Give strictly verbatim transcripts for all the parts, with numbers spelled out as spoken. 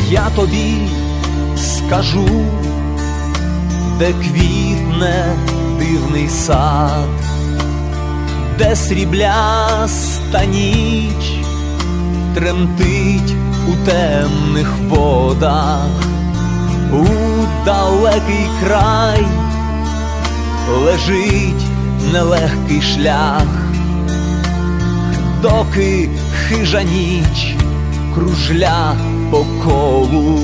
Я тобі скажу, де квітне дивний сад, де срібляста ніч тремтить у темних водах, у далекий край лежить нелегкий шлях, доки хижа ніч кружля по колу.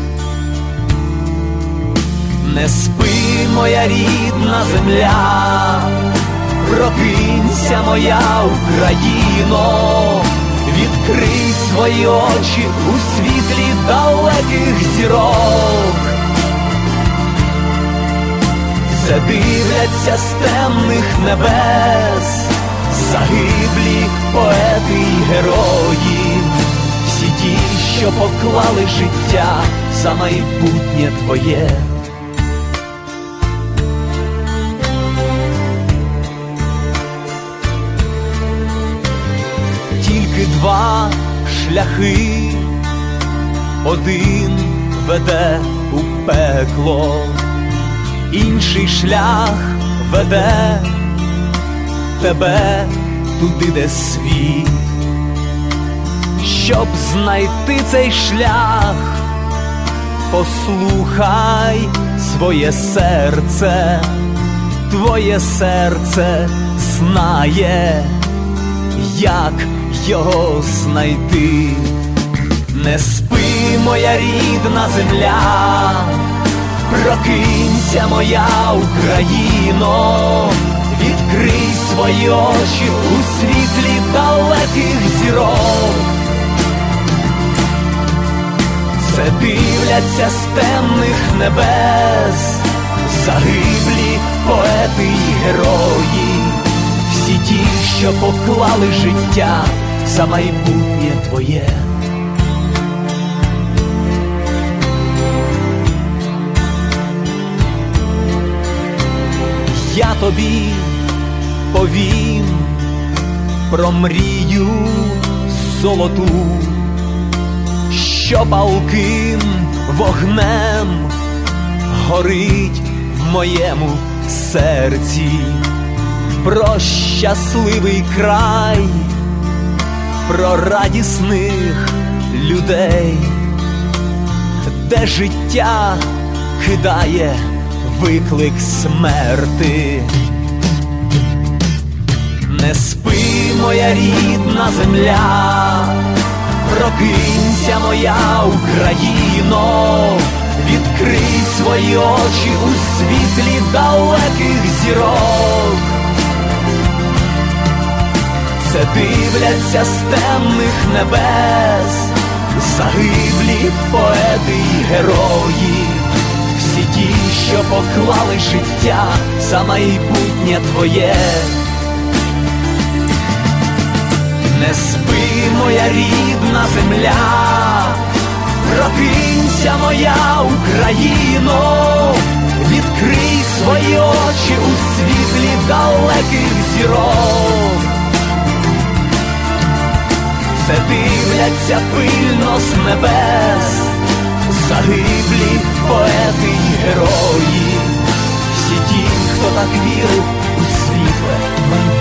Не спи, моя рідна земля, прокинься, моя Україно, відкрий свої очі у світлі далеких зірок. Все дивляться з темних небес загиблі поети й герої, всі ті, що поклали життя за майбутнє твоє. Тільки два шляхи, один веде у пекло, інший шлях веде тебе туди, де світ. Щоб знайти цей шлях, послухай своє серце, твоє серце знає, як його знайти. Не спи, моя рідна земля, прокинься, моя Україно, відкрий свої очі у світлі далеких зірок. Все дивляться з темних небес загиблі поети й герої, всі ті, що поклали життя за майбутнє твоє. Я тобі повім про мрію золоту, що палким вогнем горить в моєму серці, про щасливий край, про радісних людей, де життя кидає виклик смерти. Не спи, моя рідна земля, прокинься, моя Україно, відкрий свої очі у світлі далеких зірок. Все дивляться з темних небес загиблі поети й герої, всі ті, що поклали життя за майбутнє твоє. Не спи, моя рідна земля, прокинься, моя Україно, відкрий свої очі у світлі далеких зірок. Все дивляться пильно з небес загиблі поети й герої, всі ті, хто так вірив у світле майбутнє.